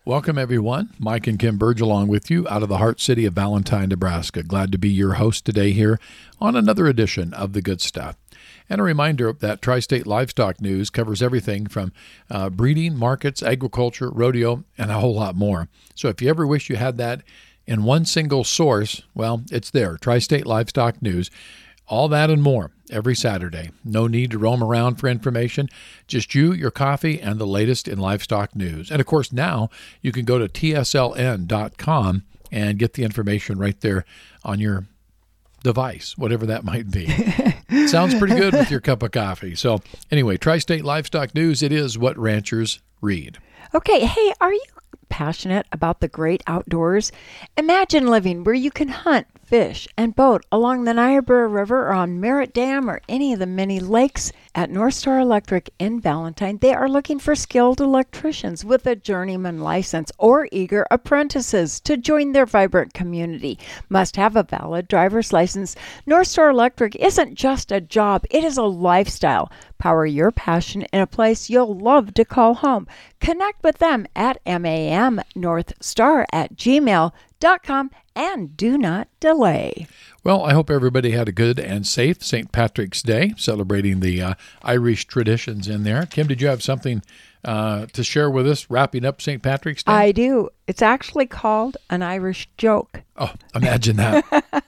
Welcome, everyone. Mike and Kim Burge along with you out of the heart city of Valentine, Nebraska. Glad to be your host today here on another edition of The Good Stuff. And a reminder that Tri-State Livestock News covers everything from breeding, markets, agriculture, rodeo, and a whole lot more. So if you ever wish you had that in one single source, well, it's there, Tri-State Livestock News. All that and more every Saturday. No need to roam around for information. Just you, your coffee, and the latest in livestock news. And of course, now you can go to tsln.com and get the information right there on your device, whatever that might be. Sounds pretty good with your cup of coffee. So anyway, Tri-State Livestock News, it is what ranchers read. Okay, hey, are you passionate about the great outdoors? Imagine living where you can hunt, fish, and boat along the Niobrara River or on Merritt Dam or any of the many lakes. At North Star Electric in Valentine, they are looking for skilled electricians with a journeyman license or eager apprentices to join their vibrant community. Must have a valid driver's license. North Star Electric isn't just a job, it is a lifestyle. Power your passion in a place you'll love to call home. Connect with them at mamnorthstar@gmail.com and do not delay. Well, I hope everybody had a good and safe St. Patrick's Day, celebrating the Irish traditions in there. Kim, did you have something to share with us wrapping up St. Patrick's Day? I do. It's actually called an Irish joke. Oh, imagine that.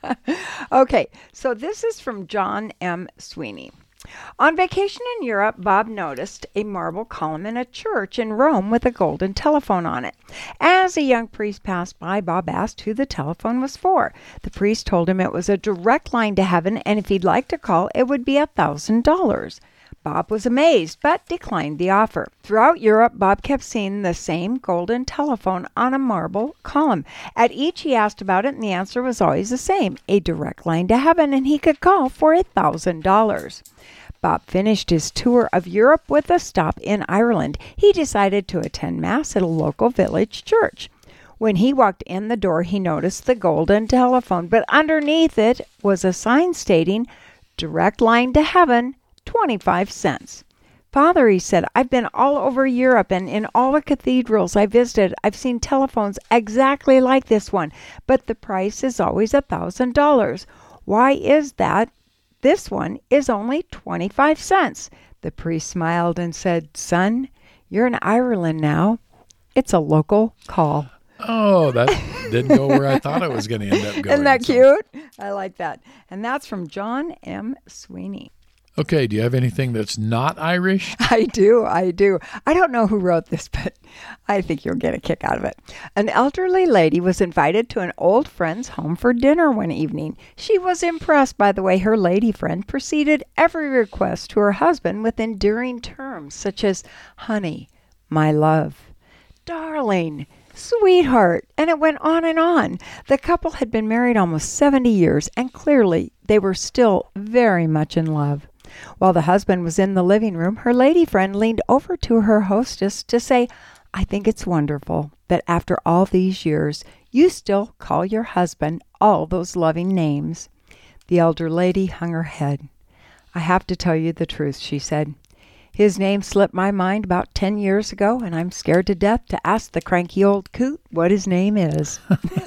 Okay, so this is from John M. Sweeney. On vacation in Europe, Bob noticed a marble column in a church in Rome with a golden telephone on it. As a young priest passed by, Bob asked who the telephone was for. The priest told him it was a direct line to heaven, and if he'd like to call, it would be $1,000. Bob was amazed, but declined the offer. Throughout Europe, Bob kept seeing the same golden telephone on a marble column. At each he asked about it, and the answer was always the same, a direct line to heaven, and he could call for $1,000. Bob finished his tour of Europe with a stop in Ireland. He decided to attend Mass at a local village church. When he walked in the door, he noticed the golden telephone, but underneath it was a sign stating, "Direct line to heaven, 25 cents. Father," he said, "I've been all over Europe, and in all the cathedrals I visited, I've seen telephones exactly like this one, but the price is always $1,000. Why is that? This one is only 25 cents. The priest smiled and said, "Son, you're in Ireland now. It's a local call." Oh, that didn't go where I thought it was going to end up going. Isn't that cute? I like that. And that's from John M. Sweeney. Okay, do you have anything that's not Irish? I do. I don't know who wrote this, but I think you'll get a kick out of it. An elderly lady was invited to an old friend's home for dinner one evening. She was impressed by the way her lady friend preceded every request to her husband with endearing terms such as honey, my love, darling, sweetheart, and it went on and on. The couple had been married almost 70 years, and clearly they were still very much in love. While the husband was in the living room, her lady friend leaned over to her hostess to say, "I think it's wonderful that after all these years, you still call your husband all those loving names." The elder lady hung her head. "I have to tell you the truth," she said. "His name slipped my mind about 10 years ago, and I'm scared to death to ask the cranky old coot what his name is."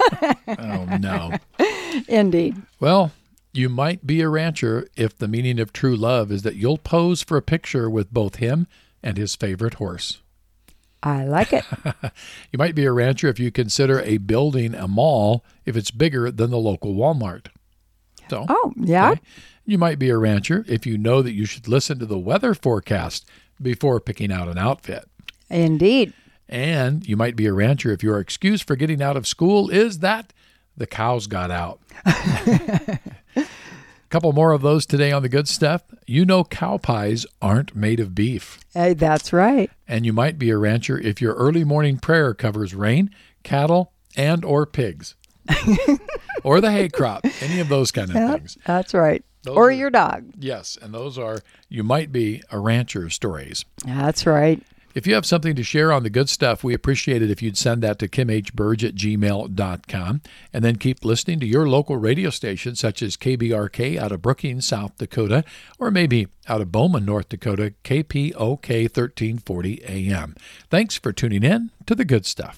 Oh, no. Indeed. Well, you might be a rancher if the meaning of true love is that you'll pose for a picture with both him and his favorite horse. I like it. You might be a rancher if you consider a building a mall if it's bigger than the local Walmart. So, oh, yeah. Okay. You might be a rancher if you know that you should listen to the weather forecast before picking out an outfit. Indeed. And you might be a rancher if your excuse for getting out of school is that the cows got out. Couple more of those today on The Good Stuff. You know cow pies aren't made of beef. Hey, that's right. And you might be a rancher if your early morning prayer covers rain, cattle, and or pigs. Or the hay crop, any of those kind of things. That's right. Those or are, your dog. Yes, and those are, you might be a rancher stories. That's right. If you have something to share on The Good Stuff, we appreciate it if you'd send that to kimhburge@gmail.com, and then keep listening to your local radio stations such as KBRK out of Brookings, South Dakota, or maybe out of Bowman, North Dakota, KPOK 1340 AM. Thanks for tuning in to The Good Stuff.